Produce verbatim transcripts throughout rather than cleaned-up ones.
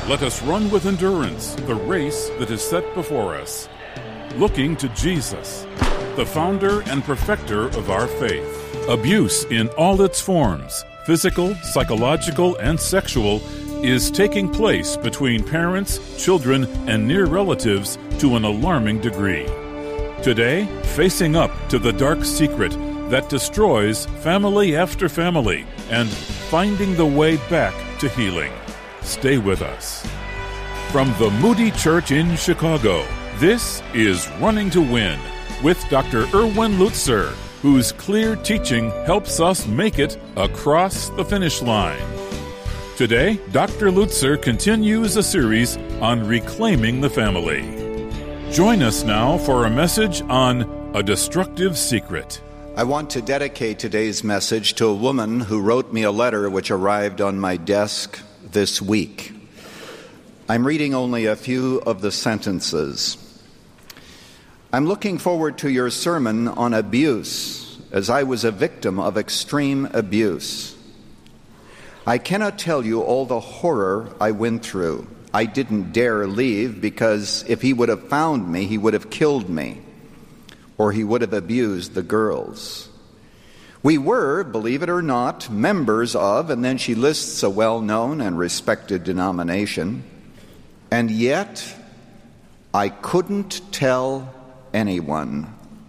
Let us run with endurance the race that is set before us, looking to Jesus, the founder and perfecter of our faith. Abuse in all its forms, physical, psychological, and sexual, is taking place between parents, children, and near relatives to an alarming degree. Today, facing up to the dark secret that destroys family after family and finding the way back to healing. Stay with us. From the Moody Church in Chicago, this is Running to Win with Doctor Erwin Lutzer, whose clear teaching helps us make it across the finish line. Today, Doctor Lutzer continues a series on reclaiming the family. Join us now for a message on a destructive secret. I want to dedicate today's message to a woman who wrote me a letter which arrived on my desk this week. I'm reading only a few of the sentences. I'm looking forward to your sermon on abuse, as I was a victim of extreme abuse. I cannot tell you all the horror I went through. I didn't dare leave because if he would have found me, he would have killed me, or he would have abused the girls. We were, believe it or not, members of, and then she lists a well-known and respected denomination, and yet I couldn't tell anyone.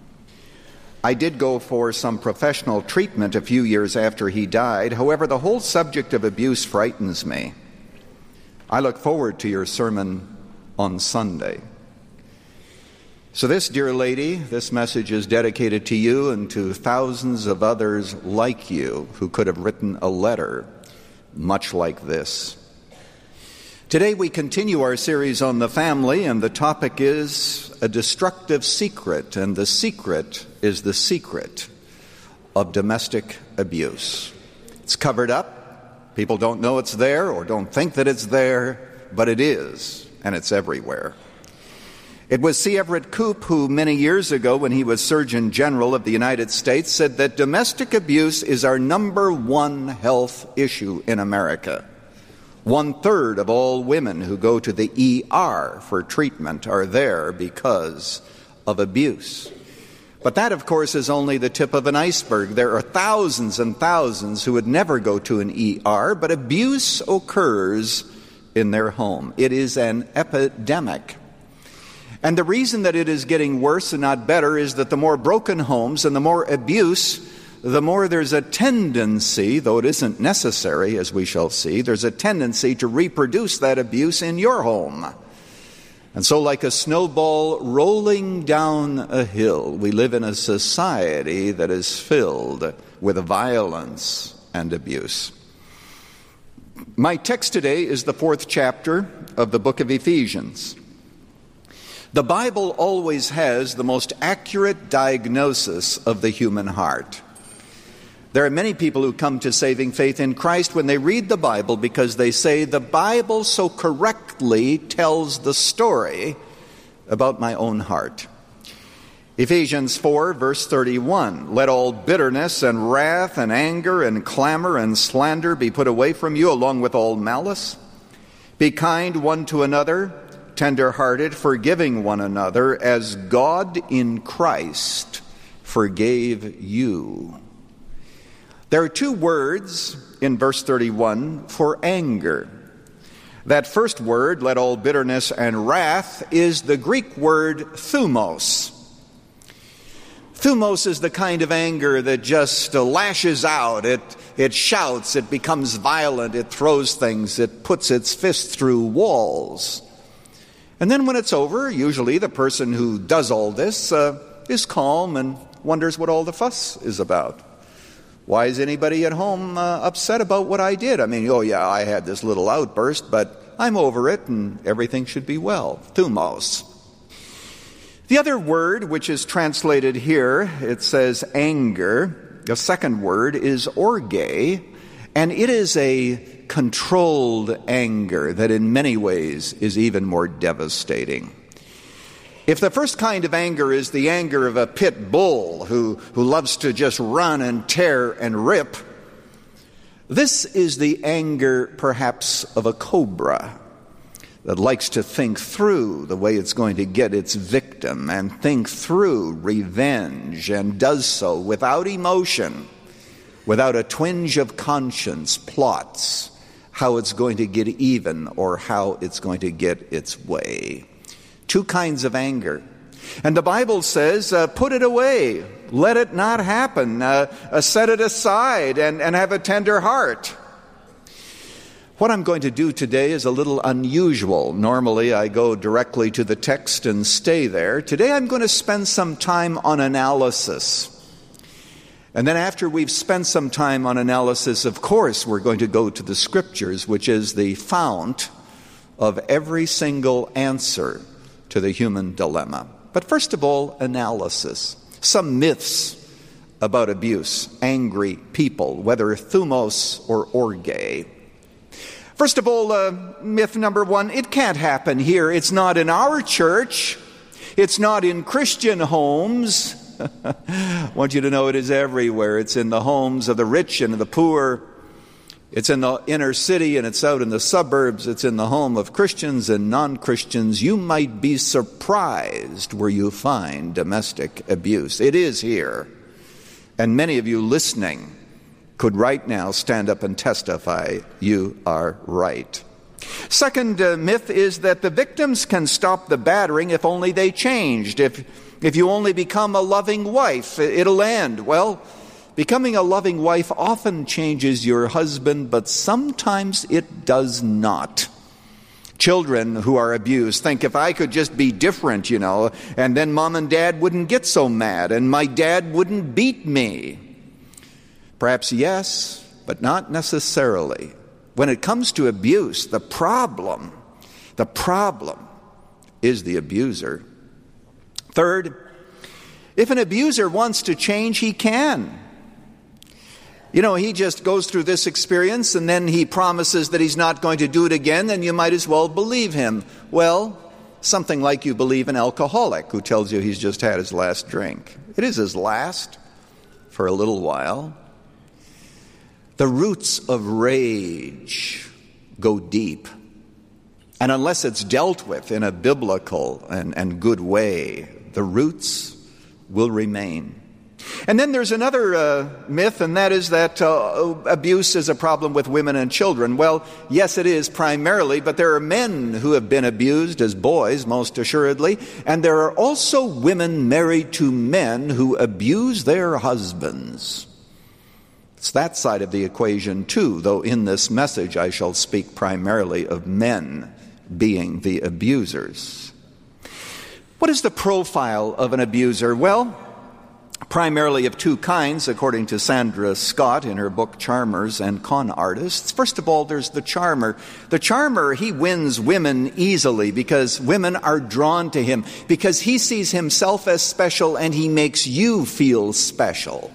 I did go for some professional treatment a few years after he died. However, the whole subject of abuse frightens me. I look forward to your sermon on Sunday. So this, dear lady, this message is dedicated to you and to thousands of others like you who could have written a letter much like this. Today we continue our series on the family, and the topic is a destructive secret, and the secret is the secret of domestic abuse. It's covered up. People don't know it's there or don't think that it's there, but it is, and it's everywhere. It was C. Everett Koop who, many years ago, when he was Surgeon General of the United States, said that domestic abuse is our number one health issue in America. One-third of all women who go to the E R for treatment are there because of abuse. But that, of course, is only the tip of an iceberg. There are thousands and thousands who would never go to an E R, but abuse occurs in their home. It is an epidemic. And the reason that it is getting worse and not better is that the more broken homes and the more abuse, the more there's a tendency, though it isn't necessary, as we shall see, there's a tendency to reproduce that abuse in your home. And so like a snowball rolling down a hill, we live in a society that is filled with violence and abuse. My text today is the fourth chapter of the book of Ephesians. The Bible always has the most accurate diagnosis of the human heart. There are many people who come to saving faith in Christ when they read the Bible because they say the Bible so correctly tells the story about my own heart. Ephesians four, verse thirty-one, let all bitterness and wrath and anger and clamor and slander be put away from you, along with all malice. Be kind one to another, tender-hearted, forgiving one another, as God in Christ forgave you. There are two words in verse thirty-one for anger. That first word, let all bitterness and wrath, is the Greek word thumos. Thumos is the kind of anger that just uh, lashes out. It, it shouts, it becomes violent, it throws things, it puts its fist through walls. And then when it's over, usually the person who does all this uh, is calm and wonders what all the fuss is about. Why is anybody at home uh, upset about what I did? I mean, oh yeah, I had this little outburst, but I'm over it and everything should be well. Thumos. The other word, which is translated here, it says anger. The second word is orge, and it is a controlled anger that in many ways is even more devastating. If the first kind of anger is the anger of a pit bull who, who loves to just run and tear and rip, this is the anger perhaps of a cobra. that likes to think through the way it's going to get its victim and think through revenge and does so without emotion, without a twinge of conscience, plots how it's going to get even or how it's going to get its way. Two kinds of anger. And the Bible says, uh, put it away. Let it not happen. Uh, uh, set it aside and, and have a tender heart. What I'm going to do today is a little unusual. Normally I go directly to the text and stay there. Today I'm going to spend some time on analysis. And then after we've spent some time on analysis, of course, we're going to go to the Scriptures, which is the fount of every single answer to the human dilemma. But first of all, analysis. Some myths about abuse, angry people, whether thumos or orge. First of all, uh, myth number one, it can't happen here. It's not in our church. It's not in Christian homes. I want you to know it is everywhere. It's in the homes of the rich and the poor. It's in the inner city and it's out in the suburbs. It's in the home of Christians and non-Christians. You might be surprised where you find domestic abuse. It is here. And many of you listening could right now stand up and testify you are right. Second uh, myth is that the victims can stop the battering if only they changed. If If you only become a loving wife, it'll end. Well, becoming a loving wife often changes your husband, but sometimes it does not. Children who are abused think, if I could just be different, you know, and then mom and dad wouldn't get so mad, and my dad wouldn't beat me. Perhaps yes, but not necessarily. When it comes to abuse, the problem, the problem is the abuser. Third, if an abuser wants to change, he can. You know, he just goes through this experience and then he promises that he's not going to do it again, and you might as well believe him. Well, something like you believe an alcoholic who tells you he's just had his last drink. It is his last for a little while. The roots of rage go deep. And unless it's dealt with in a biblical and, and good way, the roots will remain. And then there's another uh, myth, and that is that uh, abuse is a problem with women and children. Well, yes, it is primarily, but there are men who have been abused as boys, most assuredly, and there are also women married to men who abuse their husbands. It's that side of the equation too, though in this message I shall speak primarily of men being the abusers. What is the profile of an abuser? Well, primarily of two kinds, according to Sandra Scott in her book Charmers and Con Artists. First of all, there's the charmer. The charmer, he wins women easily because women are drawn to him, because he sees himself as special and he makes you feel special.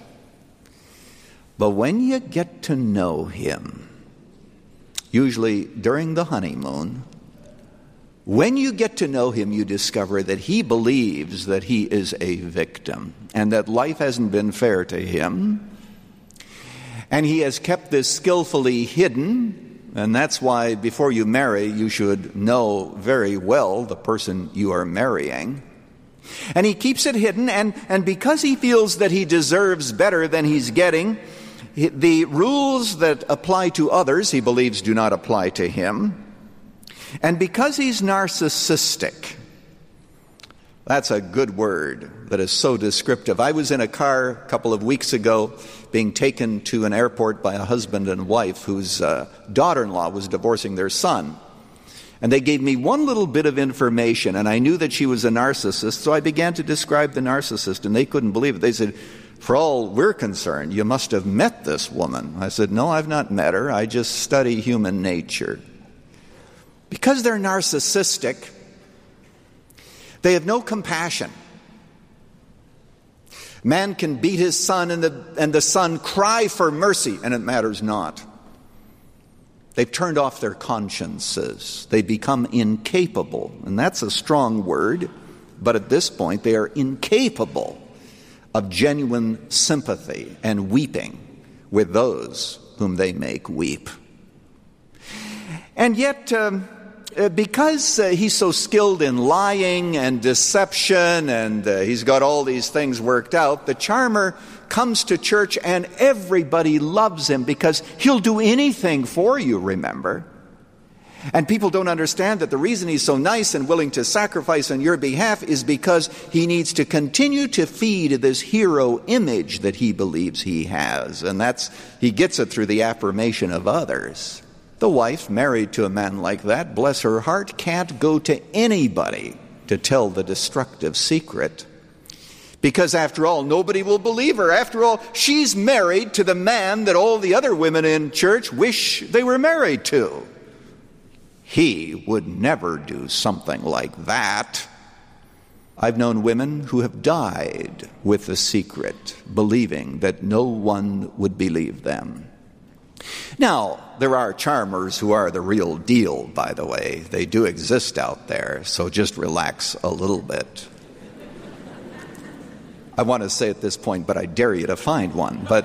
But when you get to know him, usually during the honeymoon, when you get to know him, you discover that he believes that he is a victim and that life hasn't been fair to him. And he has kept this skillfully hidden, and that's why before you marry, you should know very well the person you are marrying. And he keeps it hidden, and, and because he feels that he deserves better than he's getting, the rules that apply to others, he believes, do not apply to him. And because he's narcissistic, that's a good word that is so descriptive. I was in a car a couple of weeks ago being taken to an airport by a husband and wife whose uh, daughter-in-law was divorcing their son. And they gave me one little bit of information, and I knew that she was a narcissist, so I began to describe the narcissist, and they couldn't believe it. They said, for all we're concerned, you must have met this woman. I said, no, I've not met her. I just study human nature. Because they're narcissistic, they have no compassion. Man can beat his son and the, and the son cry for mercy, and it matters not. They've turned off their consciences. They become incapable, and that's a strong word, but at this point they are incapable of genuine sympathy and weeping with those whom they make weep. And yet, um, uh, because uh, he's so skilled in lying and deception, and uh, he's got all these things worked out, the charmer comes to church and everybody loves him because he'll do anything for you, remember? And people don't understand that the reason he's so nice and willing to sacrifice on your behalf is because he needs to continue to feed this hero image that he believes he has. And that's, he gets it through the affirmation of others. The wife married to a man like that, bless her heart, can't go to anybody to tell the destructive secret. Because after all, nobody will believe her. After all, she's married to the man that all the other women in church wish they were married to. He would never do something like that. I've known women who have died with the secret, believing that no one would believe them. Now, there are charmers who are the real deal, by the way. They do exist out there, so just relax a little bit. I want to say at this point, but I dare you to find one, but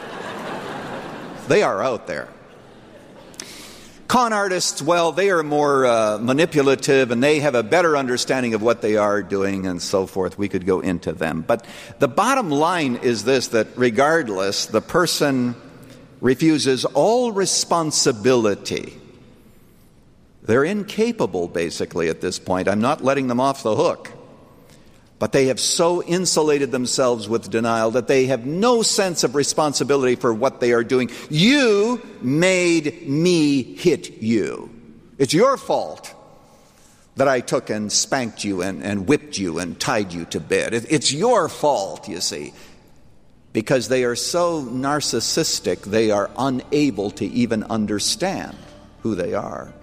they are out there. Con artists, well, they are more uh, manipulative, and they have a better understanding of what they are doing and so forth. We could go into them. But the bottom line is this, that regardless, the person refuses all responsibility. They're incapable, basically, at this point. I'm not letting them off the hook. But they have so insulated themselves with denial that they have no sense of responsibility for what they are doing. You made me hit you. It's your fault that I took and spanked you and, and whipped you and tied you to bed. It, it's your fault, you see. Because they are so narcissistic, they are unable to even understand who they are.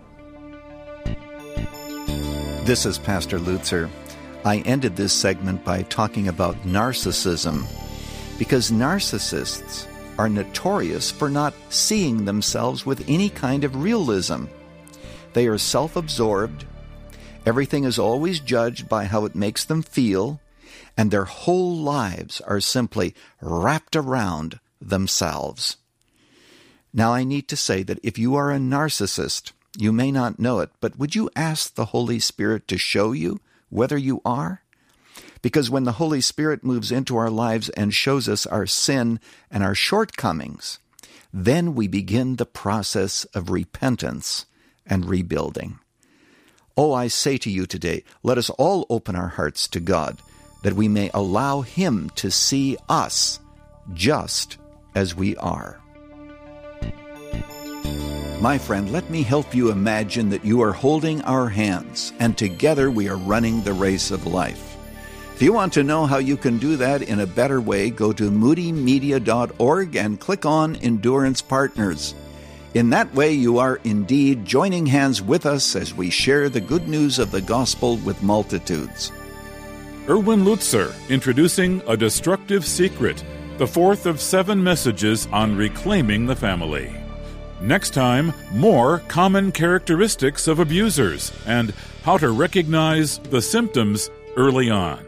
This is Pastor Lutzer. I ended this segment by talking about narcissism, because narcissists are notorious for not seeing themselves with any kind of realism. They are self-absorbed, everything is always judged by how it makes them feel, and their whole lives are simply wrapped around themselves. Now, I need to say that if you are a narcissist, you may not know it, but would you ask the Holy Spirit to show you whether you are? Because when the Holy Spirit moves into our lives and shows us our sin and our shortcomings, then we begin the process of repentance and rebuilding. Oh, I say to you today, let us all open our hearts to God, that we may allow Him to see us just as we are. My friend, let me help you imagine that you are holding our hands, and together we are running the race of life. If you want to know how you can do that in a better way, go to moody media dot org and click on Endurance Partners. In that way, you are indeed joining hands with us as we share the good news of the gospel with multitudes. Erwin Lutzer, introducing A Destructive Secret, the fourth of seven messages on reclaiming the family. Next time, more common characteristics of abusers and how to recognize the symptoms early on.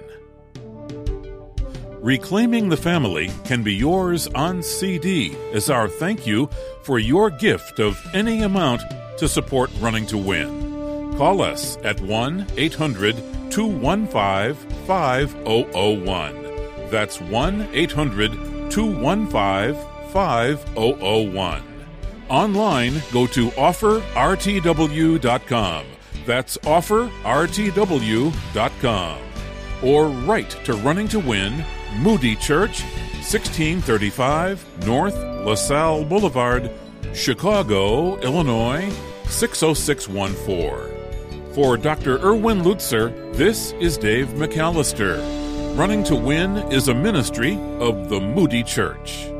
Reclaiming the Family can be yours on C D as our thank you for your gift of any amount to support Running to Win. Call us at one eight hundred two one five five zero zero one. That's one eight hundred two one five five zero zero one. Online, go to offer r t w dot com. That's offer r t w dot com. Or write to Running to Win, Moody Church, sixteen thirty-five North LaSalle Boulevard, Chicago, Illinois, six oh six one four. For Doctor Erwin Lutzer, this is Dave McAllister. Running to Win is a ministry of the Moody Church.